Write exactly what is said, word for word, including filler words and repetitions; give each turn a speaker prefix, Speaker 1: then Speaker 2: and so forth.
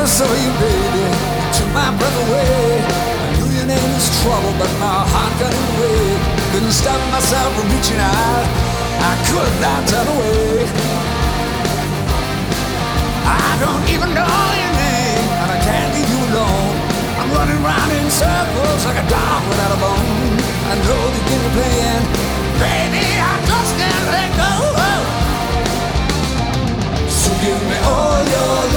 Speaker 1: saw you, baby, you took my breath away. I knew your name was trouble, but my heart got in the way. Couldn't stop myself from reaching out. I could not turn away. I don't even know your name, and I can't leave you alone. I'm running round in circles like a dog without a bone. I know the game you're playing, baby, I just can't let go. So give me all your